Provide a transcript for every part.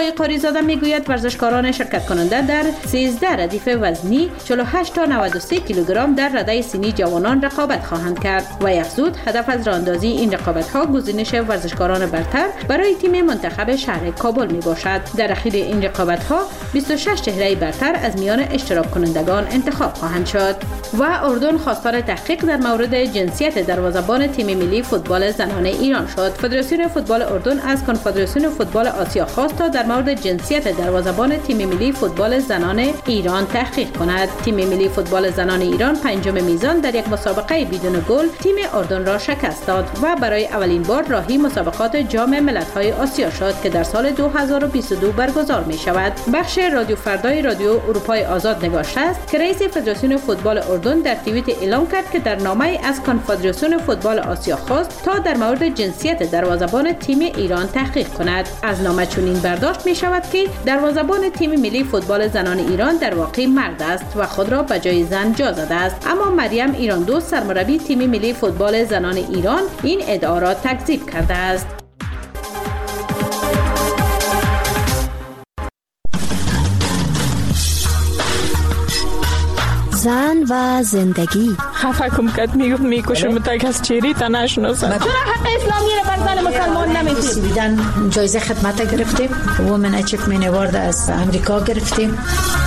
آقای قاریزاده میگوید ورزشکاران شرکت کننده در 13 ردیف وزنی 48 تا 93 کیلوگرم در رده سنی جوانان رقابت خواهند کرد و یخزود هدف از راهاندازی این رقابت‌ها گزینش ورزشکاران برتر برای تیم منتخب شهر کابل می باشد. در اخیر این رقابت‌ها 26 چهره برتر از میان اشتراک کنندگان انتخاب خواهند شد. و اردن خواستار تحقیق در مورد جنسیت دروازه‌بان تیم ملی فوتبال زنان ایران شد. فدراسیون فوتبال اردن از کنفدراسیون فوتبال آسیا خواست تا در مورد جنسیت دروازه‌بان تیم ملی فوتبال زنان ایران تحقیق کند. تیم ملی فوتبال زنان ایران پنجم میزان در یک مسابقه بدون گل تیم اردن را شکست داد و برای اولین بار راهی مسابقات جام ملت‌های آسیا شد که در سال 2022 برگزار می شود. بخش رادیو فردای رادیو اروپای آزاد نگاشته است که رئیس فدراسیون فوتبال اردن در توییت اعلام کرد که در نامه از کنفدراسیون فوتبال آسیا خواست تا در مورد جنسیت دروازه‌بان تیم ایران تحقیق کند. از نامه چنین برداشت می شود که دروازه‌بان تیم ملی فوتبال زنان ایران در واقع مرد است و خود را به جای زن جا زده است. اما مریم ایران دوست سرمربی تیم ملی فوتبال زنان ایران این ادعا را تکذیب کرده است. زن و زندگی. خفه کم کد میکشم تا کس چیری تا نشناسم. چرا حق اسلامی را بر زن مسلمان نمیتیم؟ بیدن جایزه خدمت گرفتیم. وومن اچیومنت اوارد از امریکا گرفتیم.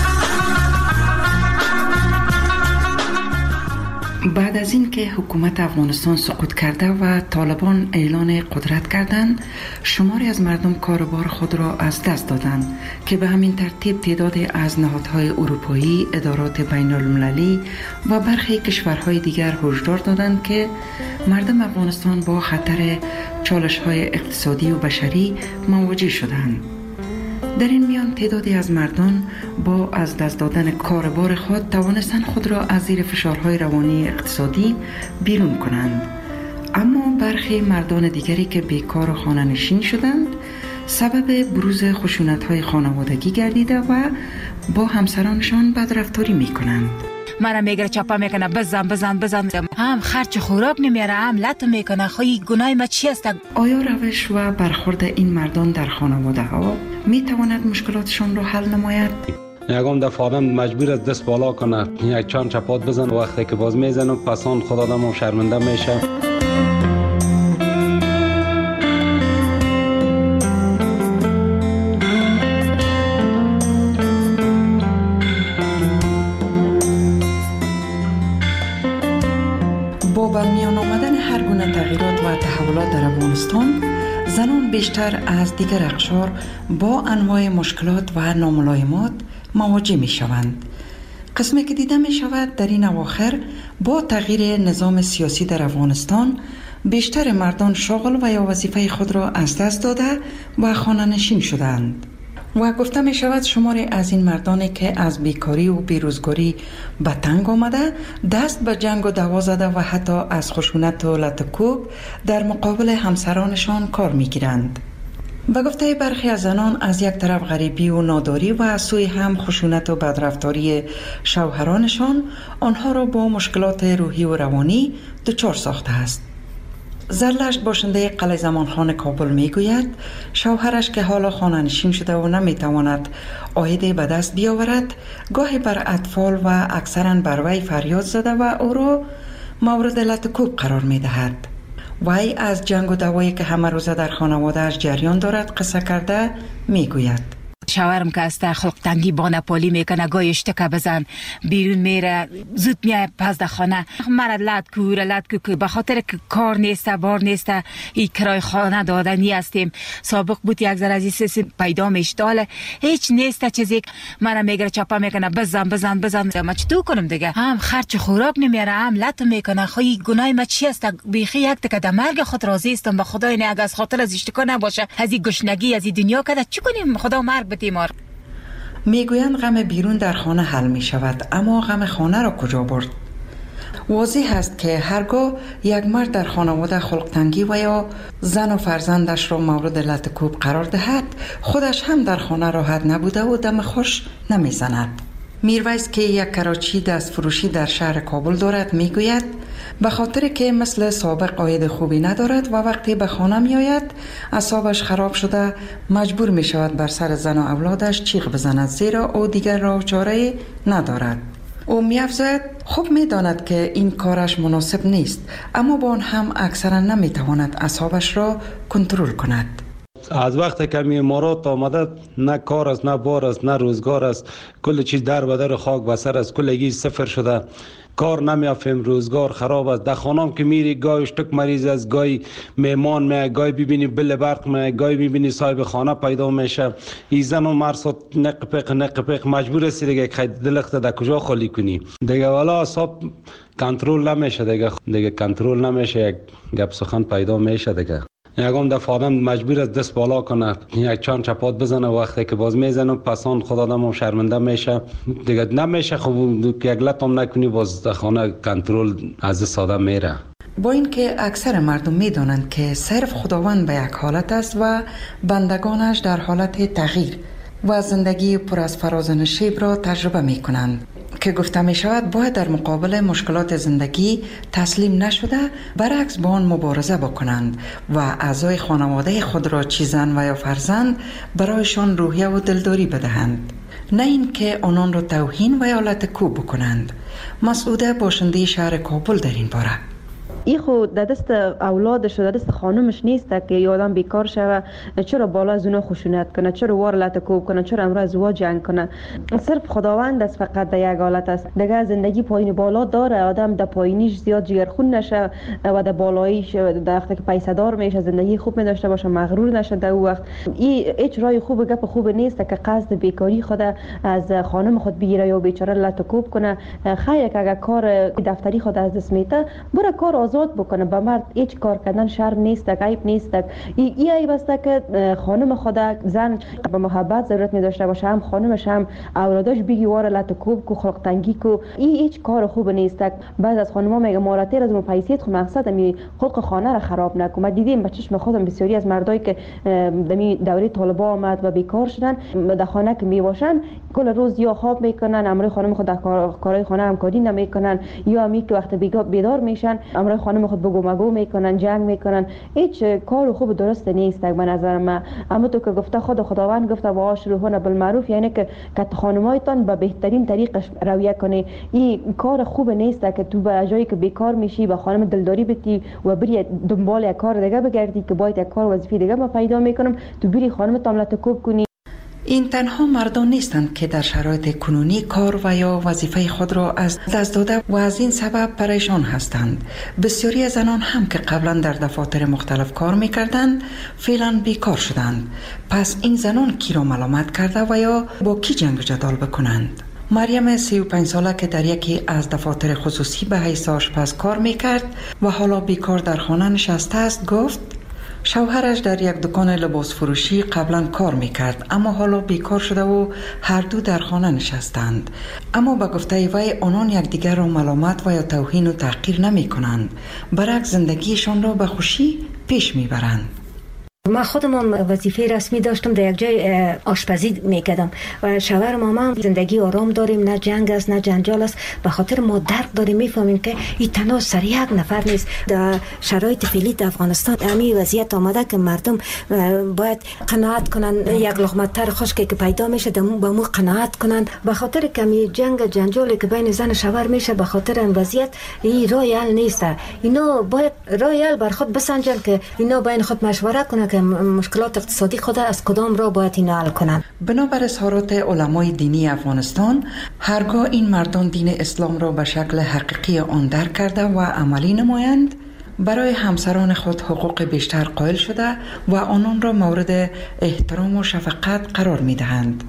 بعد از این که حکومت افغانستان سقوط کرده و طالبان اعلان قدرت کردند، شماری از مردم کاروبار خود را از دست دادند که به همین ترتیب تعدادی از نهادهای اروپایی، ادارات بین المللی و برخی کشورهای دیگر هشدار دادند که مردم افغانستان با خطر چالش‌های اقتصادی و بشری مواجه شدند. در این میان تعدادی از مردم با از دست دادن کاروبار خود توانستند خود را از زیر فشارهای روانی اقتصادی بیرون کنند. اما برخی مردان دیگری که بیکار و خانه نشین شدند سبب بروز خشونت‌های خانوادگی گردیده و با همسرانشان بدرفتاری می‌کنند. مرا میگره چاپا میکنه بزن هم خرچ خوراک نمیاره هم لط میکنه. خواهی گناه ما چی است؟ آیا روش و برخورد این مردان در خانواده ها میتواند مشکلاتشان را حل نماید؟ یکم دفعه آدم مجبور است دست بالا کنه، یک چند چپات بزن، وقتی که باز میزنه پسان خود آدم شرمنده میشه. با برمیان آمدن هر گونه تغییرات و تحولات در افغانستان، زنان بیشتر از دیگر اقشار با انواع مشکلات و ناملایمات مواجه می شوند. قسمی که دیده می شود در این اواخر با تغییر نظام سیاسی در افغانستان، بیشتر مردان شغل و یا وظیفه خود را از دست داده و خانه نشین شدند. و گفته می شود شماری از این مردانی که از بیکاری و بیروزگاری به تنگ آمده دست به جنگ و دعوا زده و حتی از خشونت و لطکوب در مقابل همسرانشان کار می گیرند. به گفته برخی از زنان از یک طرف غریبی و ناداری و از سوی هم خشونت و بدرفتاری شوهرانشان آنها را با مشکلات روحی و روانی دچار ساخته است. زرلشت باشنده قلعه زمانخان کابل میگوید شوهرش که حالا خانه نشین شده و نمیتواند عایدی به دست بیاورد، گاهی بر اطفال و اکثرا بر وی فریاد زده و او را مورد لطکوب قرار میدهد. وی از جنگ و دعوایی که همه روزه در خانواده‌اش جریان دارد قصه کرده میگوید شوهرم که است خلق تنگی با نپالی میکنه، گاهی اشتکه بزن بیرون میره، زود میاد پس در خانه مرا لط کو به خاطر که کار نیسته بار نیسته، این کرای خانه دادنی هستیم. سابق بود یک ذره از این پیدا میشتاله هیچ نیسته چیزی، مرا میگره چاپا میکنه بزن ما چطور کنم دیگه؟ هم خرچ خوراک نمیاره هم لط میکنه. خواهی گناه ما چی است؟ بیخی یک تکه در مرگ خود راضی استم، به خدای نه اگه از خاطر از اشتکا نباشه، از این گشنگی از این دنیا کده چی کنیم؟ خدا مرگ تیمار. میگویند غم بیرون در خانه حل می شود، اما غم خانه را کجا برد؟ واضح است که هرگاه یک مرد در خانواده خلقتنگی و یا زن و فرزندش را مورد لطکوب قرار دهد، خودش هم در خانه راحت نبوده و دم خوش نمی زند. میرویس که یک کراچی دست فروشی در شهر کابل دارد میگوید به خاطر که مثل سابق عاید خوبی ندارد و وقتی به خانه می آید اعصابش خراب شده مجبور می شود بر سر زن و اولادش چیغ بزند، زیرا او دیگر راه چاره ندارد. او می افزاید خوب می داند که این کارش مناسب نیست، اما با آن هم اکثرا نمی تواند اعصابش را کنترل کند. از وقتی که امارات آمده نه کار است، نه بار است، نه روزگار است، کل چیز در بدر خاک بسر است، کلگی صفر شده، کار نمیافیم، روزگار خراب است. در خانم که میری گاهی اشتک مریض است، گاهی میمان می، گاهی ببینی بل برق می، گاهی ببینی صاحب خانه پیدا میشه. این زن و مرد نق مجبور است دیگه که دلخت در کجا خالی کنی دیگه، والا حساب کنترل نمیشه دیگه کنترل نمیشه، یک گپ سخن پیدا میشه دیگه. یکم دفعه آدم مجبور است دست بالا کنه، یک چند چپات بزنه، وقتی که باز میزنه پسان خود آدم شرمنده میشه دیگه، نمیشه خب یک لطم نکنی باز خانه کنترل از دست آدم میره. با اینکه اکثر مردم میدانند که صرف خداوند به یک حالت است و بندگانش در حالت تغییر و زندگی پر از فراز و نشیب را تجربه میکنند که گفته می شود باید در مقابل مشکلات زندگی تسلیم نشده، برعکس با آن مبارزه بکنند و اعضای خانواده خود را چه زن و یا فرزند برایشان روحیه و دلداری بدهند، نه این که آنان را توهین و یا لطکوب بکنند. مسعوده باشنده شهر کابل در این باره: این خود در دست اولادش و در دست خانمش نیست که یه آدم بیکار شوه چرا بالا از اونا خشونت کنه، چرا وار لطکوب کنه، چرا امروز ازدواج جنگ کنه. صرف خداوند است فقط در یک حالت است دیگه. زندگی پایین بالا داره، آدم در پایینیش زیاد جگرخون نشه و در بالاییش در وقتی که پیسه دار میشه زندگی خوب می‌داشته باشه، مغرور نشه در اون وقت. این هیچ راه خوب گپ خوب نیست که قصد بیکاری خود از خانم خود بگیره یا بیچاره لطکوب کنه. خیر که اگر کار دفتری خود از دست میته بره کار آزاد بکنه. به مرد هیچ کار کردن شرم نیست، عیب نیست. این عیب است که خانم خود زن به محبت ضرورت می داشته باشه، هم خانمش هم اولادش بگی واره لطکوب کو خلق تنگی کو. این هیچ کار خوب نیست. بعض از خانم‌ها میگه ماراتیر از پیسیت خو مقصد می خلق خانه را خراب نکن. ما دیدیم به چشم خودم بسیاری از مردایی که دمی دوره طالبا آمد و بیکار شدن در خانه که می باشن کل روز یا خواب میکنن، امروز خانم خود در کارهای خانه همکاری نمیکنن، یا امی که وقت بیدار میشن امروز خانم خود بگو مگو میکنن، جنگ میکنن. هیچ کار خوب درست نیست به نظر من. اما تو که گفته خداوند گفته و عاشروهن بالمعروف، یعنی که خانمایتان به بهترین طریق رویه کنی. این کار خوب نیست که تو به جایی که بیکار میشی به خانم دلداری بتی و بری دنبال یک کار دیگه بگردی که باید یک کار وظیفه دیگه ما پیدا میکنم تو بری خانم تاملت کوب کنی. این تنها مردان نیستند که در شرایط کنونی کار و یا وظیفه خود را از دست داده و از این سبب پریشان هستند. بسیاری از زنان هم که قبلا در دفاتر مختلف کار میکردند فعلا بیکار شدند. پس این زنان کی را ملامت کرده و یا با کی جنگ و جدال بکنند؟ مریم 35 ساله که در یکی از دفاتر خصوصی به حیث آشپز کار میکرد و حالا بیکار در خانه نشسته است گفت شوهرش در یک دکان لباس فروشی قبلا کار میکرد، اما حالا بیکار شده و هر دو در خانه نشستند. اما به گفته وی آنان یکدیگر را ملامت و یا توهین و تحقیر نمی کنند، برعکس زندگیشان را به خوشی پیش میبرند. ما خودم وظیفه رسمی داشتم، در یک جای آشپزی میکردم و شوهر ما زندگی آرام داریم، نه جنگ است نه جنجال است. به خاطر ما درک داریم، میفهمیم که این تنها سر یک نفر نیست. در شرایط فعلی در افغانستان همین وضعیت آمده که مردم باید قناعت کنن، یک لقمه تر خشکی که پیدا میشه به مو قناعت کنن. به خاطر کمی جنگ جنجالی که بین زن و شوهر میشه، به خاطر این وضعیت این راه حل نیست. اینا باید راه حل بر خود بسنجن که اینا بین خود مشوره کنن که مشکلات اقتصادی خود از کدام را باید این حل کنند. بنابر اظهارات علمای دینی افغانستان، هرگاه این مردان دین اسلام را به شکل حقیقی آن درک کرده و عملی نمایند، برای همسران خود حقوق بیشتر قائل شده و آنان را مورد احترام و شفقت قرار می دهند.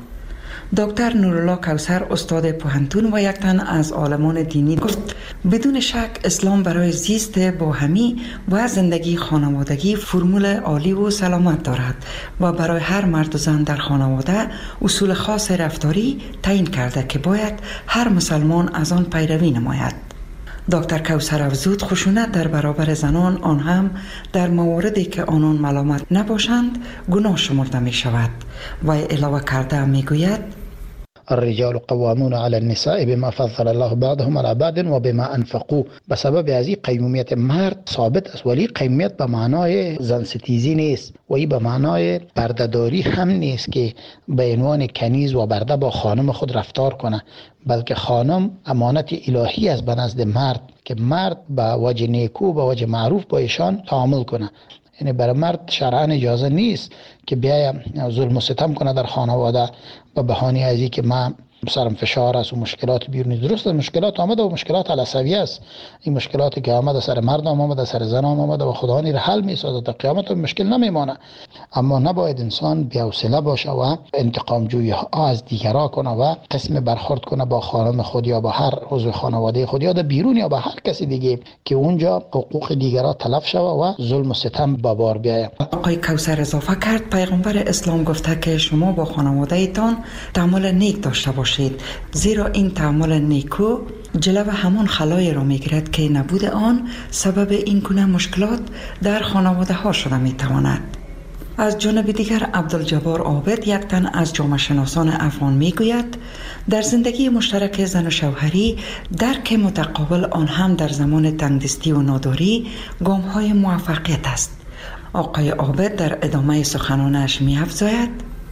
دکتر نورالله کوثر استاد پوهنتون و یک تن از عالمان دینی گفت بدون شک اسلام برای زیست باهمی و زندگی خانوادگی فرمول عالی و سلامت دارد و برای هر مرد و زن در خانواده اصول خاص رفتاری تعیین کرده که باید هر مسلمان از آن پیروی نماید. دکتر کوثر افزود خشونت در برابر زنان، آن هم در مواردی که آنان ملامت نباشند، گناه شمرده می شود و علاوه کرده می گوید الرجال قوامون علی النساء بما فضل الله بعضهم علی بعض و بما انفقوا. به سبب از این قیمومیت مرد ثابت است، ولی قیمومیت به معنای زن ستیزی نیست و این به معنای بردهداری هم نیست که به عنوان کنیز و برده با خانم خود رفتار کنه، بلکه خانم امانت الهی است به نزد مرد که مرد به وجه نیکو به وجه معروف با ایشان تعامل کنه. یعنی برای مرد شرعاً اجازه نیست که بیاید ظلم و ستم کنه در خانواده به بهانه از اینکه من سرم فشار است و مشکلات بیرونی. درست مشکلات آمده و مشکلات علسویه است، این مشکلاتی که آمده سر مردم آمده سر زن آمده و خدا را حل می‌سازد، تا قیامت مشکل نمیمانه. اما نباید انسان بی‌حوصله باشه و انتقام جویی از دیگران کنه و قسم برخورد کنه با خانم خود یا با هر عضو خانواده خود یا در بیرون یا با هر کسی دیگه که اونجا حقوق دیگران تلف شوه و ظلم و ستم به بار بیاید. آقای کوثر اضافه کرد پیغمبر اسلام گفته که شما با خانواده‌تان تعامل نیک داشته باشید، زیرا این تعامل نیکو جلو همون خلای را میگیرد که نبود آن سبب این گونه مشکلات در خانواده ها شده میتواند. از جانب دیگر عبدالجبار عابد، یک تن از جامعه شناسان افغان میگوید در زندگی مشترک زن و شوهری درک متقابل آن هم در زمان تنگدستی و ناداری گام های موفقیت است. آقای عابد در ادامه سخنانش می‌افزاید: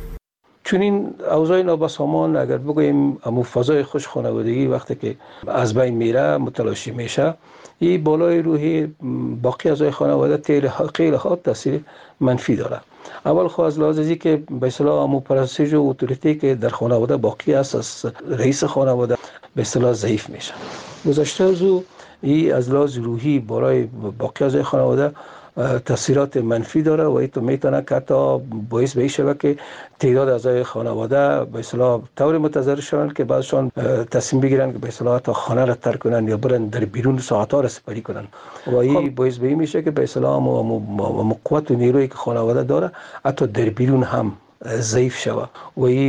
چون این اوضاع نابسامان اگر بگوییم امو فضای خوش خانوادگی وقتی که از بین میره متلاشی میشه، این بالای روحی باقی اعضای خانواده خیلی خود تاثیر منفی داره. اول خو از لحاظ ازی که به اصطلاح امو پرستش و اتوریتی که در خانواده باقی است از رئیس خانواده به اصطلاح ضعیف میشه. گذشته از او این از لحاظ روحی بالای باقی اعضای خانواده تاثیرات منفی داره و این تو میتونه که تا باعث به این شوه که تعداد اعضای خانواده به اصطلاح طور متضرر شوند که بعضشان تصمیم بگیرن که به اصطلاح تا خانه را ترک کنن یا برن در بیرون ساعت‌ها را سپری کنن و این باعث به این میشه که به اصطلاح قوت و نیرویی که خانواده داره حتی در بیرون هم ضعیف شوه و